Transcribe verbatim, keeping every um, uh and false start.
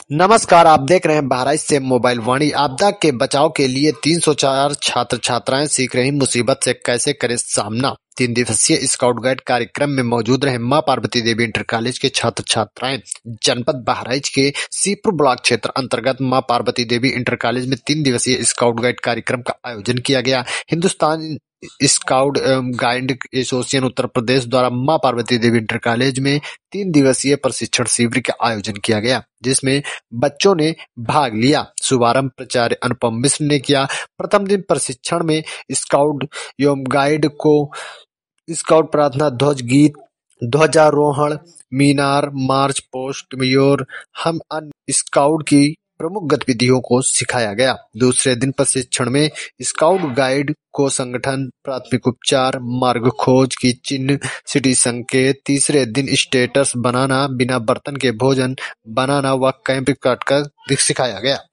नमस्कार, आप देख रहे हैं बहराइच से मोबाइल वाणी। आपदा के बचाव के लिए तीन सौ चार छात्र छात्राएं सीख रही मुसीबत से कैसे करें सामना। तीन दिवसीय स्काउट गाइड कार्यक्रम में मौजूद रहे मां पार्वती देवी इंटर कॉलेज के छात्र छात्राएं। जनपद बहराइच के सीपुर ब्लॉक क्षेत्र अंतर्गत मां पार्वती देवी इंटर कॉलेज में तीन दिवसीय स्काउट गाइड कार्यक्रम का आयोजन किया गया। Hindustan scout guide association Uttar Pradesh द्वारा मां पार्वती देवी इंटर कॉलेज में तीन दिवसीय प्रशिक्षण शिविर का आयोजन किया गया, जिसमें बच्चों ने भाग लिया। शुभारंभ प्राचार्य अनुपम मिश्र ने किया। प्रथम दिन प्रशिक्षण में स्काउट एवं गाइड को स्काउट प्रार्थना ध्वज गीत, ध्वजारोहण, मीनार मार्च पोस्ट और हम अन्य स्काउट की प्रमुख गतिविधियों को सिखाया गया। दूसरे दिन प्रशिक्षण में स्काउट गाइड को संगठन, प्राथमिक उपचार, मार्ग खोज की चिन्ह, सिटी संकेत। तीसरे दिन स्टेटस बनाना, बिना बर्तन के भोजन बनाना व कैंप काटकर सिखाया गया।